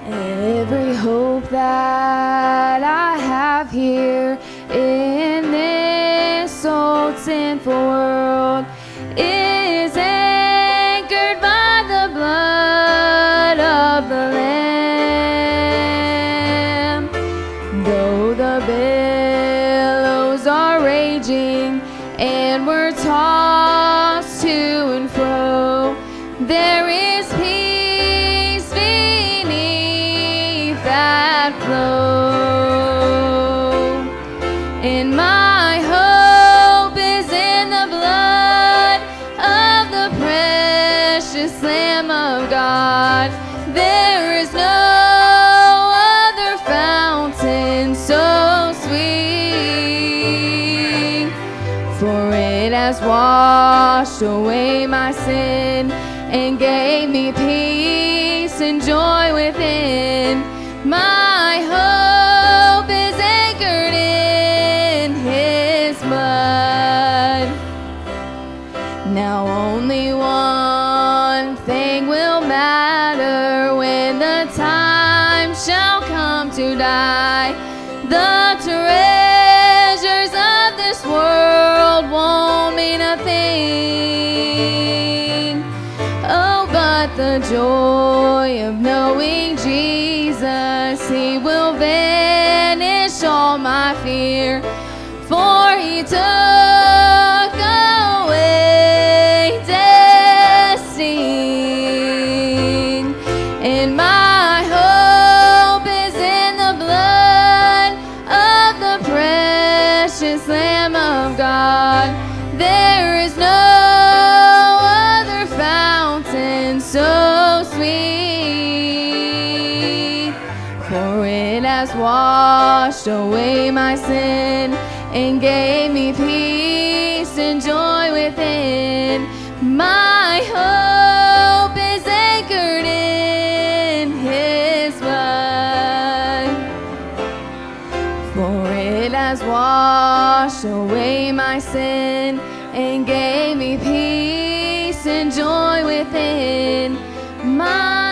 Every hope that I have here in this old sinful world is anchored by the blood of the Lamb. Though the billows are raging and we're tossed to and fro, there is peace beneath that flow. And my hope is in the blood of the precious Lamb of God. There is no other fountain so sweet, for it has washed away my sin and gave me peace and joy within. My hope is anchored in His blood. Now only one thing will matter when the time shall come to die. The treasures of this world won't mean a thing. Oh, but the joy of knowing Jesus, He will banish all my fear, for He took away death's sting. And my hope is in the blood of the precious Lamb of God. There is no other fountain so sweet, for it has washed away my sin and gave me peace and joy within. My hope is anchored in His blood, for it has washed away my sin and gave me peace and joy within. My